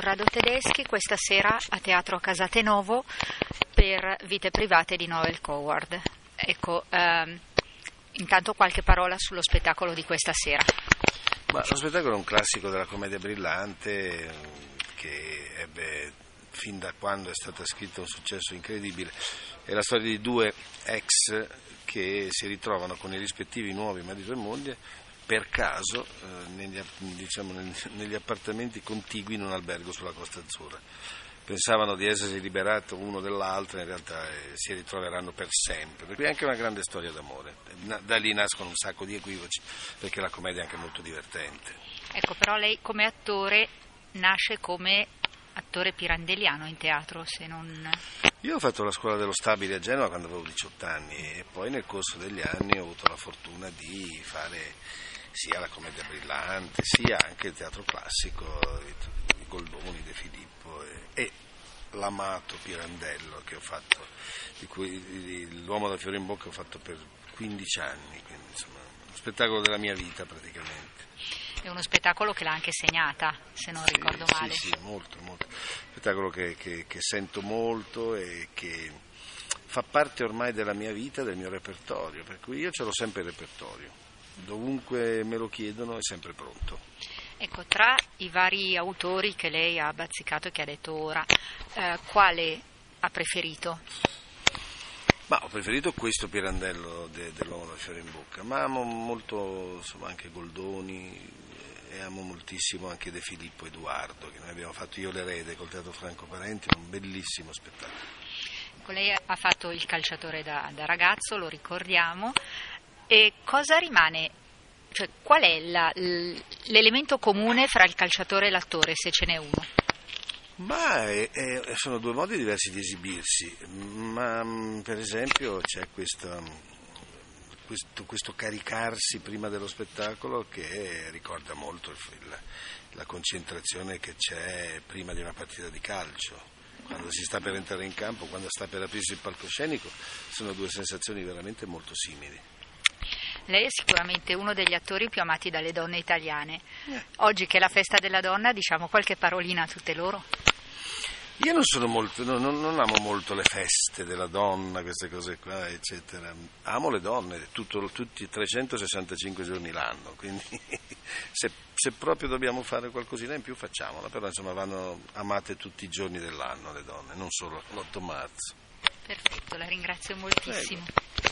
Corrado Tedeschi, questa sera a Teatro Casatenovo per Vite private di Noel Coward. Ecco, intanto qualche parola sullo spettacolo di questa sera. Ma lo spettacolo è un classico della commedia brillante che ebbe fin da quando è stata scritta un successo incredibile. È la storia di due ex che si ritrovano con i rispettivi nuovi marito e moglie per caso negli appartamenti contigui in un albergo sulla Costa Azzurra. Pensavano di essersi liberato uno dall'altro, in realtà si ritroveranno per sempre. Per cui è anche una grande storia d'amore. Da lì nascono un sacco di equivoci, perché la commedia è anche molto divertente. Ecco, però lei come attore nasce come attore pirandelliano in teatro, se non... Io ho fatto la scuola dello stabile a Genova quando avevo 18 anni e poi nel corso degli anni ho avuto la fortuna di fare sia la commedia brillante, sia anche il teatro classico, i Goldoni, De Filippo e l'amato Pirandello che ho fatto, di cui l'uomo da fiore in bocca ho fatto per 15 anni, quindi insomma uno spettacolo della mia vita praticamente. È uno spettacolo che l'ha anche segnata, se non ricordo male. Sì, molto. Spettacolo che sento molto e che fa parte ormai della mia vita, del mio repertorio, per cui io ce l'ho sempre il repertorio, dovunque me lo chiedono è sempre pronto. Ecco, tra i vari autori che lei ha bazzicato e che ha detto ora, quale ha preferito? Ma ho preferito questo Pirandello dell'uomo da fiore in bocca, ma amo molto insomma, anche Goldoni e amo moltissimo anche De Filippo Edoardo, che noi abbiamo fatto Io l'erede col Teatro Franco Parenti, un bellissimo spettacolo. Ecco, lei ha fatto il calciatore da ragazzo, lo ricordiamo, e cosa rimane, cioè qual è l'elemento comune fra il calciatore e l'attore, se ce n'è uno? Ma sono due modi diversi di esibirsi, ma per esempio c'è questo caricarsi prima dello spettacolo che ricorda molto la concentrazione che c'è prima di una partita di calcio. Quando si sta per entrare in campo, quando sta per aprirsi il palcoscenico, sono due sensazioni veramente molto simili. Lei è sicuramente uno degli attori più amati dalle donne italiane. Oggi che è la festa della donna, diciamo qualche parolina a tutte loro? Io non amo molto le feste della donna, queste cose qua, eccetera. Amo le donne tutti 365 giorni l'anno, quindi se proprio dobbiamo fare qualcosina in più facciamola, però insomma vanno amate tutti i giorni dell''anno le donne, non solo l'8 marzo. Perfetto, la ringrazio moltissimo. Prego.